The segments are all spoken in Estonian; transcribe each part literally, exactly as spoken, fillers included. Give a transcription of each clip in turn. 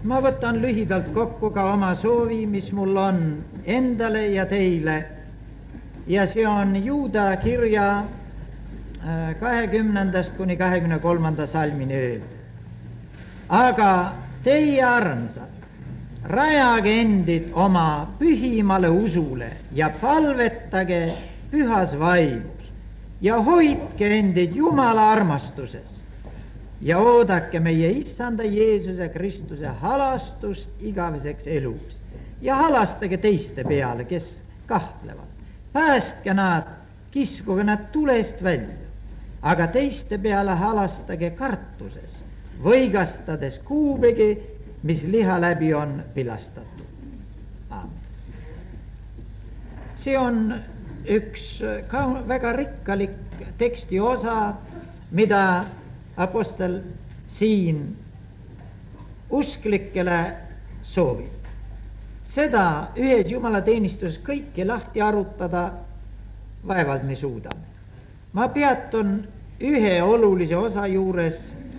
Ma võtan lühidalt kokku ka oma soovi, mis mul on endale ja teile. Ja see on Juuda kirja kahekümnendast kuni kahekümne kolmanda salmini öeldud. Aga teie armsad, rajage endid oma pühimale usule ja palvetage pühas vaimus ja hoidke endid Jumala armastuses ja oodake meie Issanda Jeesuse Kristuse halastust igaveseks eluks ja halastage teiste peale, kes kahtlevad. Päästke nad, kiskuge nad tulest välja, aga teiste peale halastage kartuses, võigastades kuubegi, mis liha läbi on pilastatud. Aamen. See on üks ka väga rikkalik teksti osa, mida apostel siin usklikele soovib. Seda ühes jumalateenistuses kõike lahti arutada vaevalt me suudame. Ma peatun ühe olulise osa juures.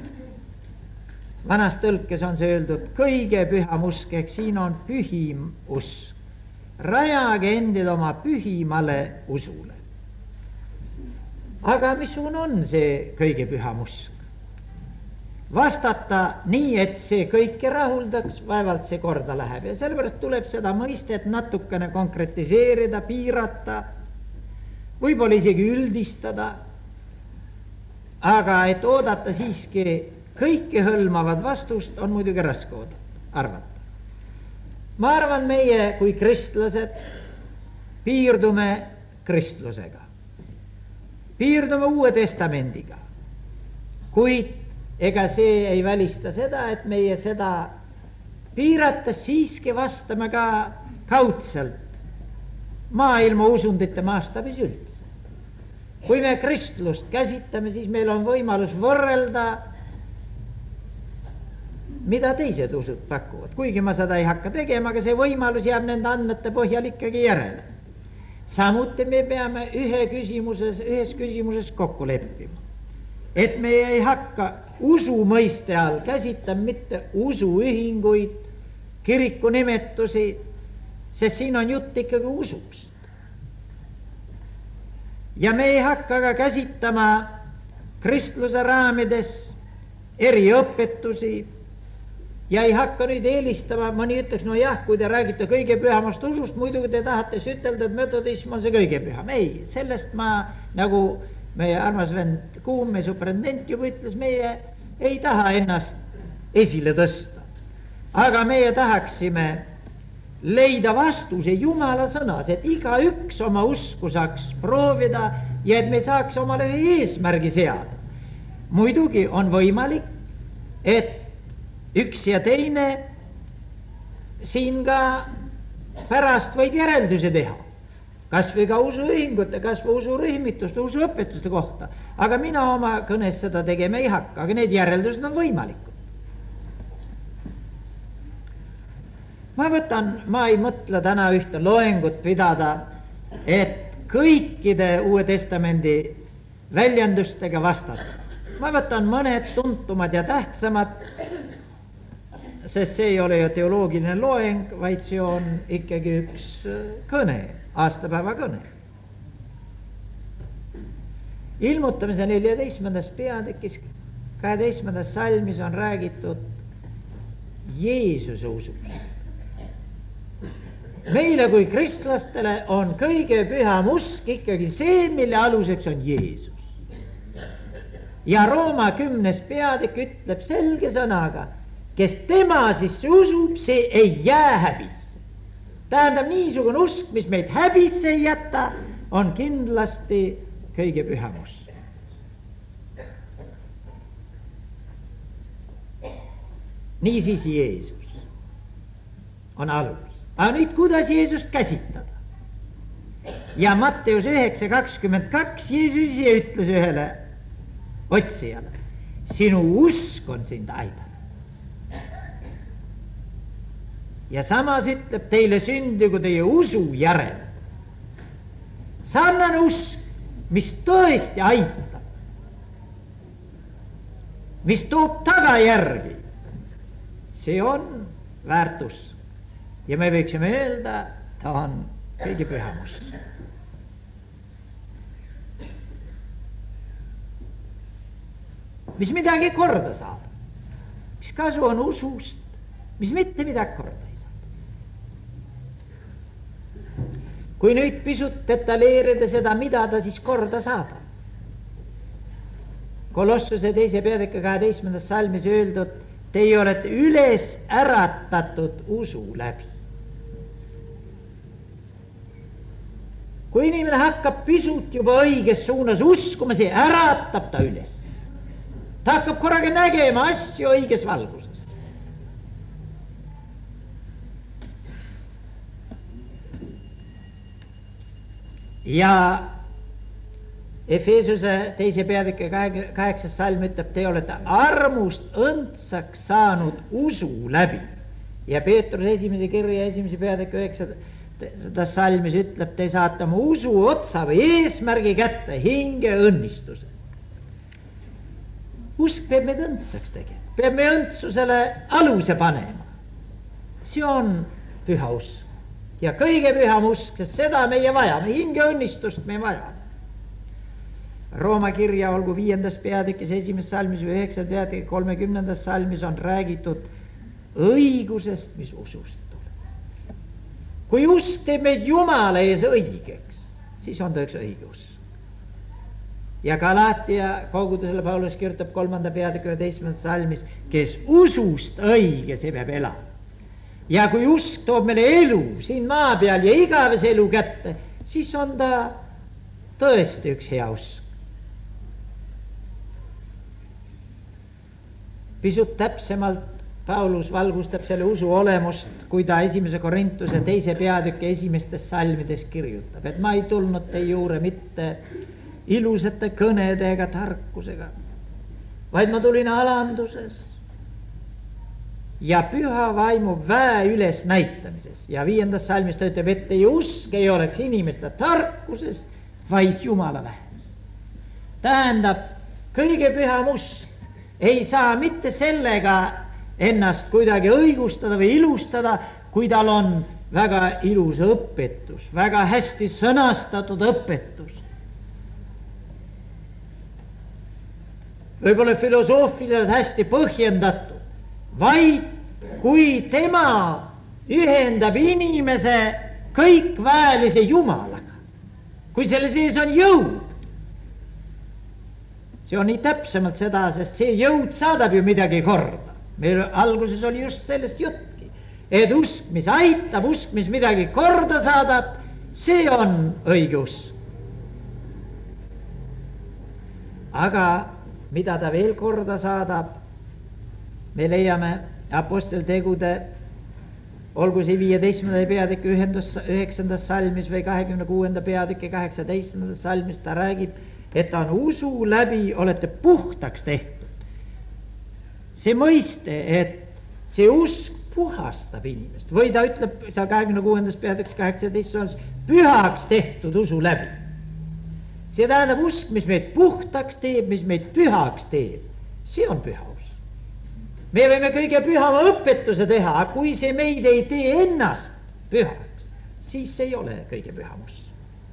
Vanas tõlkes on see öeldud kõige püham usk, ehk siin on pühim usk. Rajage endid oma pühimale usule. Aga missugune on see kõige püham usk? Vastata nii, et see kõike rahuldaks, vaevalt see korda läheb ja sellepärast tuleb seda mõistet natukene konkretiseerida, piirata, võib-olla isegi üldistada, aga et oodata siiski kõike hõlmavad vastust on muidugi raske oodata, arvata. Ma arvan, meie kui kristlased piirdume kristlusega, piirdume Uue Testamendiga, kuid ega see ei välista seda, et meie seda piirates siiski vastame ka kaudselt maailma usundite maastabis üldse. Kui me kristlust käsitame, siis meil on võimalus võrrelda, mida teised usud pakuvad. Kuigi ma seda ei hakka tegema, aga see võimalus jääb nende andmete põhjal ikkagi järele. Samuti me peame ühe küsimuses, ühes küsimuses kokku leppima, et me ei hakka usu mõiste all käsitame mitte usuühinguid, kiriku nimetusi, sest siin on jutt ikkagi usust. Ja me ei hakka ka käsitama kristluse raamides eriõpetusi ja ei hakka nüüd eelistama, mõni ütleks, no jah, kui te räägite kõige pühamast usust, muidugi te tahate ütelda, et metodism on see kõige püham. Ei, sellest ma, nagu meie armas vend Kuum, meie superintendent juba ütles, meie ei taha ennast esile tõsta. Aga meie tahaksime leida vastuse Jumala sõnas, et iga üks oma usku saaks proovida ja et me saaks omale ühe eesmärgi seada. Muidugi on võimalik, et üks ja teine siin ka pärast võib järeldusi teha. Kas või ka usuühingute, kas või usurühmituste, usuõpetuste kohta. Aga mina oma kõnes seda tegema ei hakka, aga need järeldused on võimalikud. Ma võtan, ma ei mõtle täna ühte loengut pidada, et kõikide Uue Testamendi väljendustega vastata. Ma võtan mõned tuntumad ja tähtsamad, sest see ei ole ju teoloogiline loeng, vaid see on ikkagi üks kõne, aastapäeva kõne. Ilmutamise neljateistkümnendas peatükis, kaheteistkümnendas salmis on räägitud Jeesuse usust. Meile kui kristlastele on kõige püham usk ikkagi see, mille aluseks on Jeesus. Ja Rooma kümnes peatükk ütleb selge sõnaga, kes tema sisse usub, see ei jää häbisse. Tähendab, niisugune usk, mis meid häbisse ei jäta, on kindlasti kõige püham usk. Niisiis Jeesus on alus. Aga nüüd, kuidas Jeesust käsitada? Ja Matteus üheksa kakskümmend kaks Jeesus ise ütles ühele otsijale, sinu usk on sind aidanud. Ja samas ütleb, teile sündigu teie usu järel. Sarnane usk, mis tõesti aitab, mis toob tagajärgi, see on väärtus ja me võiksime öelda, ta on kõige pühamus. Mis midagi korda saab, mis kasu on usust, mis mitte midagi korda ei saa. Kui nüüd pisut detailleerida seda, mida ta siis korda saadab. Kolossuse teise peatüki kaheteistkümnendas salmis öeldud, teie olete üles äratatud usu läbi. Kui inimene hakkab pisut juba õiges suunas uskuma, see äratab ta üles. Ta hakkab korraga nägema asju õiges valguses. Ja Efeesuse teise peatüki kaheksas salm ütleb, te olete armust õndsaks saanud usu läbi. Ja Peetrus esimese kirja esimese peatüki üheksandas salmis ütleb, te saate oma usu otsa või eesmärgi kätte hinge õnnistuse. Usk peab meid õndsaks tegema, peab me õndsusele aluse panema. See on püha usk ja kõige püham usk, sest seda meie vajame, hinge õnnistust me vajame. Rooma kirja olgu viiendas peatükis esimest salmis või üheksas peatüki kolmekümnendas salmis on räägitud õigusest, mis usust tuleb. Kui usk teeb meid Jumala ees õigeks, siis on ta üks õigus. Ja Galatia kogudusele Paulus kirjutab kolmanda peatüki üheteistkümnendas salmis, kes usust õige, see peab elama. Ja kui usk toob meile elu siin maa peal ja igavese elu kätte, siis on ta tõesti üks hea usk. Pisut täpsemalt Paulus valgustab selle usu olemust, kui ta esimese Korintuse teise peatüki esimestes salmides kirjutab, et ma ei tulnud teie juurde mitte ilusate kõnede ega tarkusega, vaid ma tulin alanduses ja püha vaimu väe üles näitamises. Ja viiendas salmis ta ütleb, et teie usk ei oleks inimeste tarkuses, vaid Jumala väes. Tähendab, kõige püham usk ei saa mitte sellega ennast kuidagi õigustada või ilustada, kui tal on väga ilus õpetus, väga hästi sõnastatud õpetus. Võib-olla filosoofiliselt hästi põhjendatud, vaid kui tema ühendab inimese kõikväelise Jumalaga, kui selle sees on jõud, see on nii täpsemalt seda, sest see jõud saadab ju midagi korda. Meil alguses oli just sellest jutki, et usk, mis aitab, usk, mis midagi korda saadab, see on õige usk. Aga mida ta veel korda saadab, me leiame aposteltegude, olgu see viieteistkümnenda peatüki üheksandas salmis või kahekümne kuuenda peatüki kaheksateistkümnendas salmis, ta räägib, et ta on usu läbi, olete puhtaks tehtud. See mõiste, et see usk puhastab inimest, või ta ütleb seal kahekümne kuuendas peatüks kaheksateistkümnendas pühaks tehtud usu läbi. See tähendab usk, mis meid puhtaks teeb, mis meid pühaks teeb, see on püha usk. Me võime kõige pühama õpetuse teha, aga kui see meid ei tee ennast pühaks, siis ei ole kõige püham usk.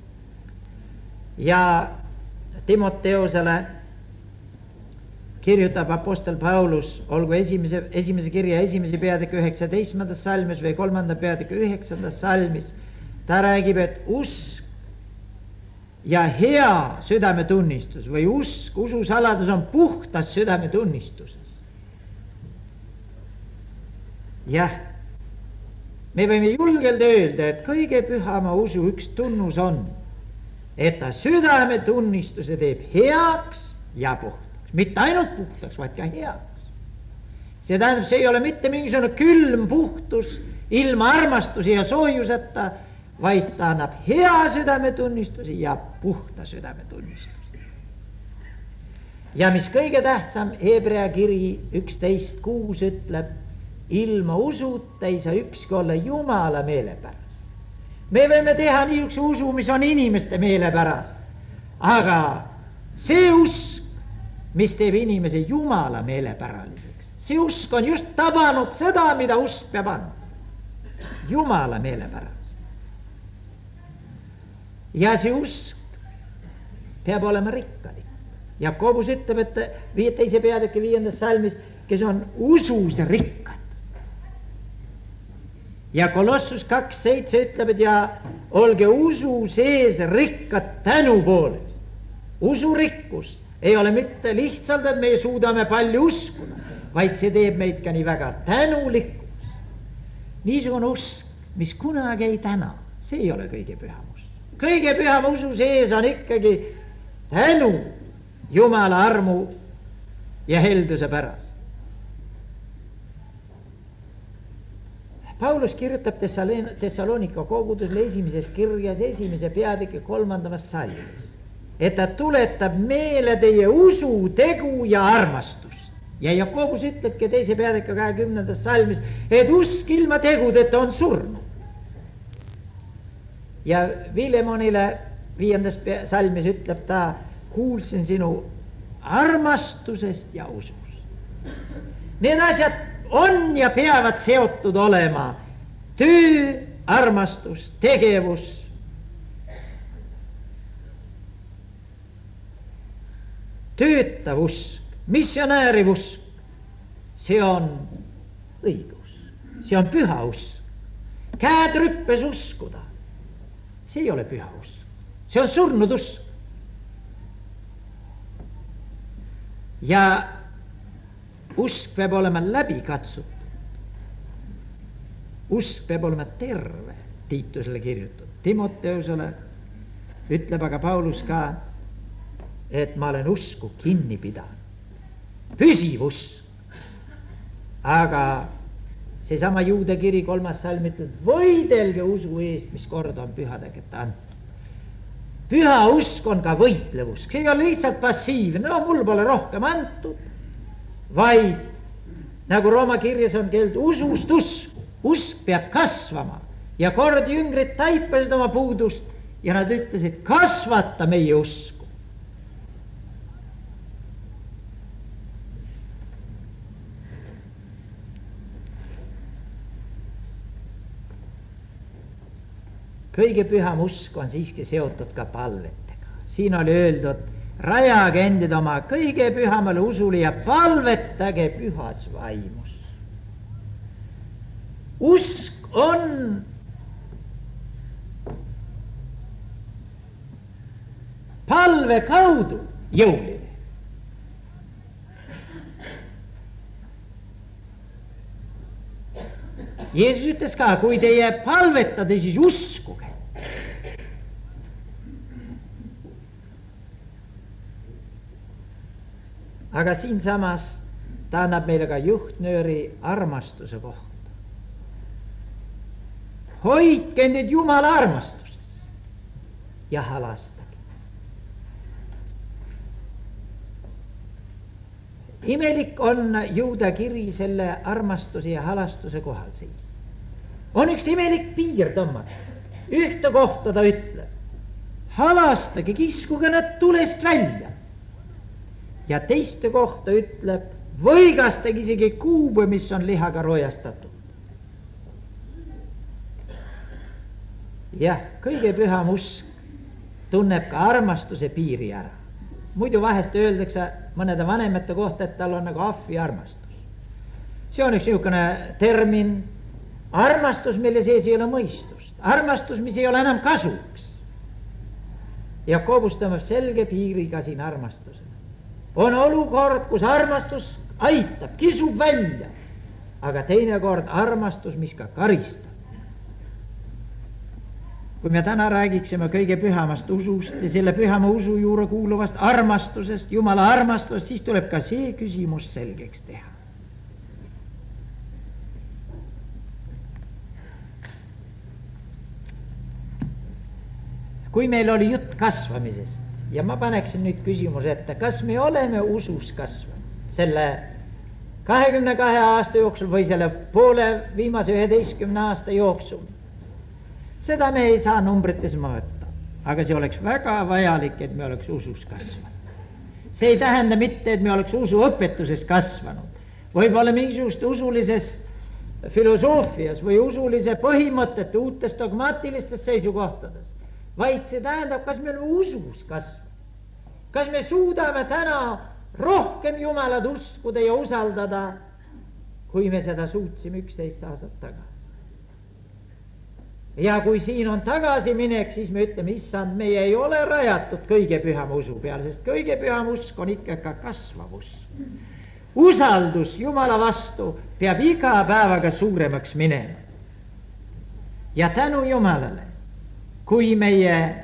Ja Timoteosele kirjutab apostel Paulus, olgu esimese, esimese kirja esimese peatüki üheksateistkümnendas salmis või kolmanda peatüki üheksandas salmis, ta räägib, et usk ja hea südametunnistus või usk, ususaladus on puhtas südametunnistuses. Jah, me võime julgelt öelda, et kõige pühama usu üks tunnus on, et ta südametunnistuse teeb heaks ja puhtaks. Mitte ainult puhtaks, vaid ka heaks. See tähendab, see ei ole mitte mingisugune külm puhtus ilma armastuse ja soojuseta, vaid ta annab hea südametunnistuse ja puhta südametunnistuse. Ja mis kõige tähtsam, Hebrea kiri üksteist kuus ütleb, ilma usuta ei saa ükski olla Jumala meelepärast. Me võime teha niisuguse usu, mis on inimeste meelepärast, aga see usk, mis teeb inimese Jumala meelepäraliseks, see usk on just tabanud seda, mida usk peab andma. Jumala meelepärast. Ja see usk peab olema rikkalik. Jakobus ütleb, et teise peatüki viiendas salmis, kes on usus rikkad. Ja Kolossus kaks seitse ütleb, et ja olge usu sees rikkad tänu poolest. Usurikkus ei ole mitte lihtsalt, et me suudame palju uskuda, vaid see teeb meid ka nii väga tänulikkus. Niisugune usk, mis kunagi ei täna, see ei ole kõige püham usk. Kõige püham usu sees on ikkagi tänu Jumala armu ja helduse pärast. Paulus kirjutab Thessalonika kogudusele esimeses kirjas, esimese peatüki kolmandamas salmis, et ta tuletab meele teie usu, tegu ja armastust. Ja Jakobus ütlebki teise peatüki kahekümnendas salmis, et usk ilma tegudeta on surnud. Ja Vilemonile viiendas salmis ütleb ta, kuulsin sinu armastusest ja usust. Need asjad on ja peavad seotud olema. Töö, armastus, tegevus. Töötav usk, missionääriv usk. See on õigus. See on püha usk. Käed rüppes uskuda. See ei ole püha usk. See on surnud usk. Ja usk peab olema läbi katsutud. Usk peab olema terve, Tiitusele kirjutatud. Timoteusele ütleb aga Paulus ka, et ma olen usku kinni pidanud. Püsiv usk. Aga seesama Juuda kiri kolmas salm ütleb, võidelge usu eest, mis kord on pühadega antud. Püha usk on ka võitlev usk. See ei ole lihtsalt passiivne, no mul pole rohkem antud, vaid nagu Rooma kirjas on keeld usust usku. Usk peab kasvama ja kord jüngrid taipasid oma puudust ja nad ütlesid, kasvata meie usku. Kõige püham usk on siiski seotud ka palvetega. Siin oli öeldud, rajage endid oma kõige pühamale usule ja palvetage pühas vaimus. Usk on palve kaudu jõuline. Jeesus ütles ka, kui teie palvetate, siis uskuge. Aga siin samas ta annab meile ka juhtnööri armastuse kohta. Hoidke endid Jumala armastuses ja halastage. Imelik on Juuda kiri selle armastuse ja halastuse kohal siin. On üks imelik piir tõmmata. Ühte kohta ta ütleb, halastage, kiskuge nad tulest välja. Ja teiste kohta ütleb, võigastage isegi kuube, mis on lihaga rojastatud. Jah, kõige püham usk tunneb ka armastuse piiri ära. Muidu vahest öeldakse mõnede vanemate kohta, et tal on nagu ahvi armastus. See on üks niisugune termin, armastus, mille sees ei ole mõistust. Armastus, mis ei ole enam kasuks. Jakobus tõmbab selge piiriga siin armastusele. On olukord, kus armastus aitab, kisub välja, aga teinekord armastus, mis ka karistab. Kui me täna räägiksime kõige pühamast usust ja selle pühama usu juurde kuuluvast armastusest, Jumala armastusest, siis tuleb ka see küsimus selgeks teha. Kui meil oli jutt kasvamisest, ja ma paneksin nüüd küsimus ette, kas me oleme usus kasvanud selle kahekümne kahe aasta jooksul või selle poole viimase üheteistkümne aasta jooksul? Seda me ei saa numbrites mõõta, aga see oleks väga vajalik, et me oleks usus kasvanud. See ei tähenda mitte, et me oleks usuõpetuses kasvanud, võib-olla mingisugust usulises filosoofias või usulise põhimõtete uutes dogmaatilistes seisukohtades, vaid see tähendab, kas me oleme usus kasvanud. Kas me suudame täna rohkem Jumalat uskuda ja usaldada, kui me seda suutsime üksteist aastat tagasi. Ja kui siin on tagasiminek, siis me ütleme, issand, meie ei ole rajatud kõige pühama usu peale, sest kõige püham usk on ikka ka kasvav usk. Usaldus Jumala vastu peab iga päevaga suuremaks minema. Ja tänu Jumalale, kui meie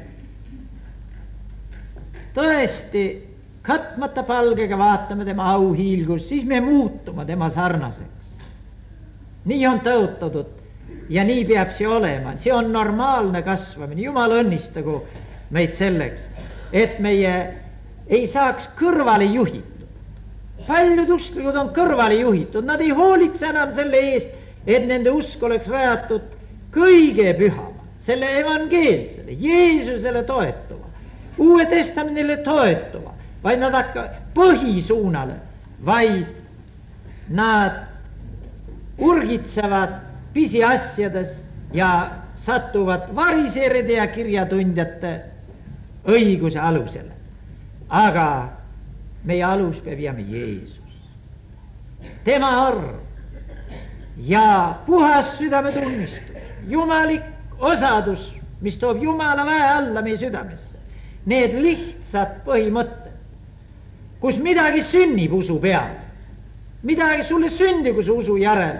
tõesti katmata palgega vaatame tema auhiilgust, siis me muutume tema sarnaseks. Nii on tõotatud ja nii peab see olema. See on normaalne kasvamine. Jumal õnnistagu meid selleks, et meie ei saaks kõrvale juhitud. Paljud usklikud on kõrvale juhitud. Nad ei hoolitse enam selle eest, et nende usk oleks rajatud kõige pühama, selle evangeelsele, Jeesusele toetuva, Uue Testamendile toetuva, vaid nad hakkavad põhisuunale, vaid nad urgitsevad pisiasjades ja satuvad variseride ja kirjatundjate õiguse alusele. Aga meie alus peab jääma Jeesus. Tema arm ja puhas südametunnistus, jumalik osadus, mis toob Jumala väe alla meie südamesse. Need lihtsad põhimõtted, kus midagi sünnib usu peale, midagi sulle sündib usu usu järele.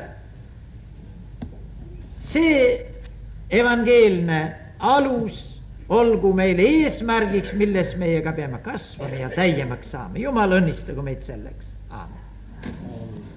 See evangeelne alus olgu meile eesmärgiks, milles meiega peame kasvama ja täiemaks saama. Jumal õnnistagu meid selleks. Aamen.